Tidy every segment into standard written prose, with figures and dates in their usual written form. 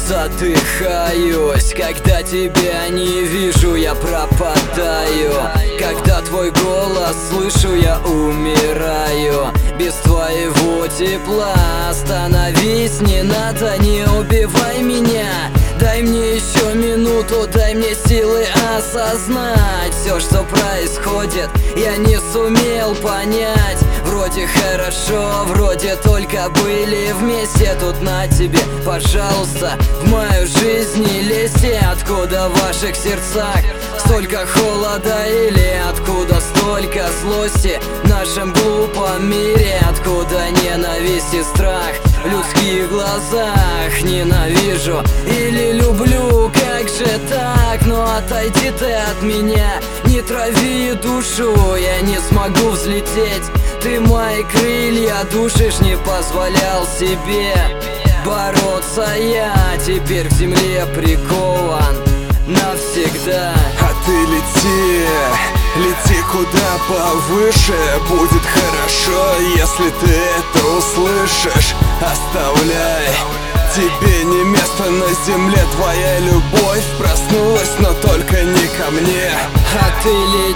задыхаюсь, когда тебя не вижу, я пропадаю. Когда твой голос слышу, я умираю. Без твоего тепла остановись, не надо, не убивай меня. Дай мне еще минуту, дай мне силы осознать все, что происходит, я не сумел понять. Вроде хорошо, вроде только были вместе. Тут на тебе, пожалуйста, в мою жизнь не лезьте. Откуда в ваших сердцах столько холода, или откуда столько злости в нашем глупом мире? Откуда ненависть и страх в людских глазах? Ненавижу или люблю, как же так? Но отойди ты от меня, не трави душу, я не смогу взлететь. Ты мои крылья душишь, не позволял себе бороться. Я теперь к земле прикован навсегда. А ты лети, лети куда повыше. Будет хорошо, если ты это услышишь. Оставляй, тебе не место на земле. Твоя любовь проснулась, но только не ко мне. А ты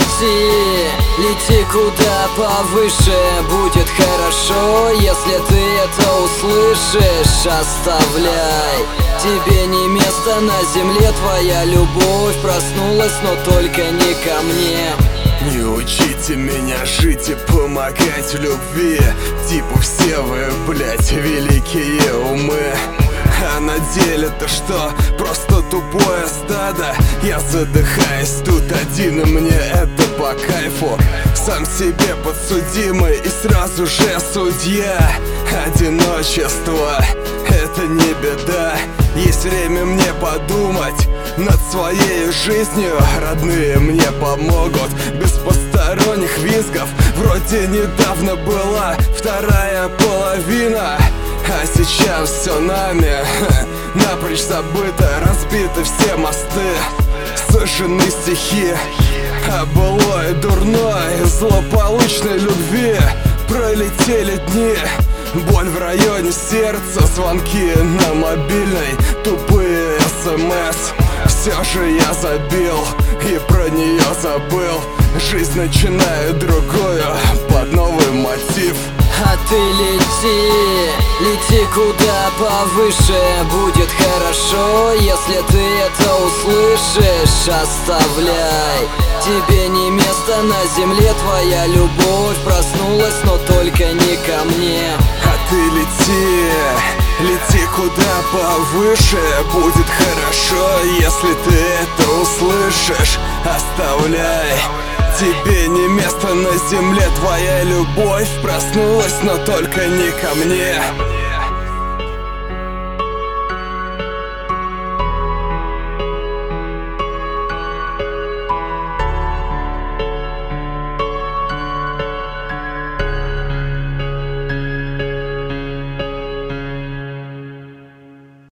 лети, лети куда повыше. Будет хорошо, если ты это услышишь. Оставляй, тебе не место на земле. Твоя любовь проснулась, но только не ко мне. Не учите меня жить и помогать в любви. Типа все вы, блять, великие умы. А на деле-то что? Просто тупое стадо. Я задыхаюсь тут один, и мне это по кайфу. Сам себе подсудимый и сразу же судья. Одиночество — это не беда. Есть время мне подумать над своей жизнью. Родные мне помогут без посторонних визгов. Вроде недавно была вторая половина, а сейчас все нами напрочь забыто. Разбиты все мосты, сожжены стихи о былой, дурной, злополучной любви. Пролетели дни, боль в районе сердца, звонки на мобильной, тупые СМС. Все же я забил и про нее забыл. Жизнь начинает другую, под новый мотив. А ты лети, лети куда повыше. Будет хорошо, если ты это услышишь. Оставляй, тебе не место на земле. Твоя любовь проснулась, но только не ко мне. А ты лети, лети куда повыше. Будет хорошо, если ты это услышишь. Оставляй, тебе не место на земле. Твоя любовь проснулась, но только не ко мне.